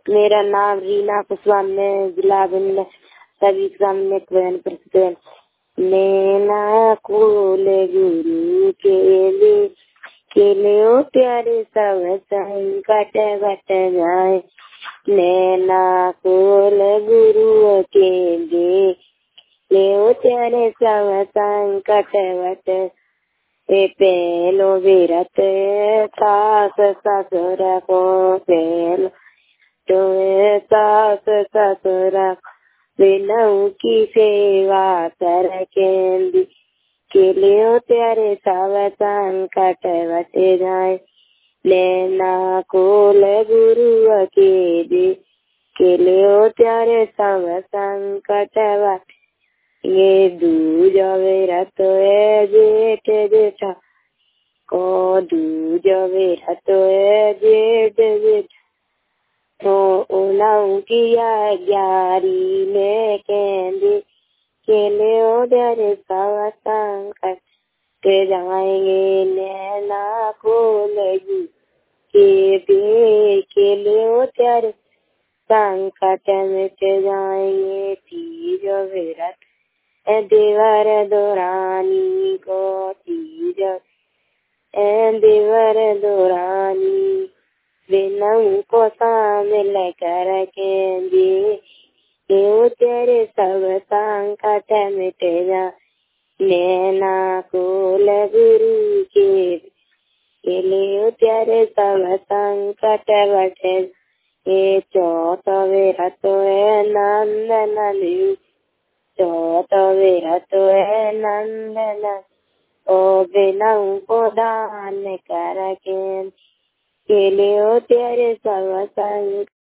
मेरा नाम रीना कुशवाहा, मैं जिला भिंड सभी सामने प्रस्तुत। नैना खोल गुरु के ले प्यारे सब संकट घट जाए। नैना खोल गुरु के ले प्यारे सब संकट घट। पेलो विरत सास ससुर को पेलो तुम्हें सास ससुर बिनऊ की सेवा सरकेंदी के लिए तेरे सब संकट बट जाए। नैना खोल गुरु के लिए तेरे सब संकट बट। ये दूज विरत है जेठ जेठा को दूज विरत है जेठ जेठा तो उनाऊ किया ग्यारी में केंदी के लिए तेरे सब संकट के जाएंगे। नैना खोल के लिए तेरे संकट मिट जाएंगे। तीज विरत देवर दोरानी को तीज देवर दोरानी बिनऊ को शामिल कर के तेरे सब संकट मिट जा। नैना खोल गुरु के लिए तेरे सब संकट बटे। ये चौथ विरत है नंदन चौथ विरत है नंदन ओ बिनऊ को दान कर के लिए तेरे सब संग